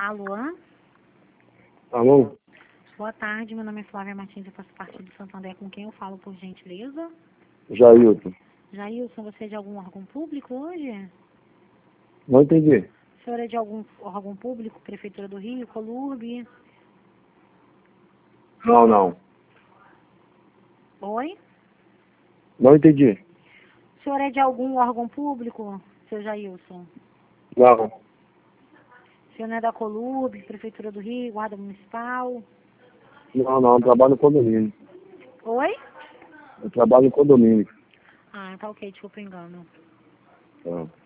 Alô? Alô? Boa tarde, meu nome é Flávia Martins, eu faço parte do Santander. Com quem eu falo, por gentileza? Jailton. Jailson, você é de algum órgão público hoje? Não entendi. O senhor é de algum órgão público, Prefeitura do Rio, Colurb? Não. Oi? Não entendi. O senhor é de algum órgão público, seu Jailson? Não. O senhor não é da Colurb, Prefeitura do Rio, Guarda Municipal? Não, eu trabalho no condomínio. Oi? Eu trabalho no condomínio. Ah, tá ok, desculpa o engano. Tá.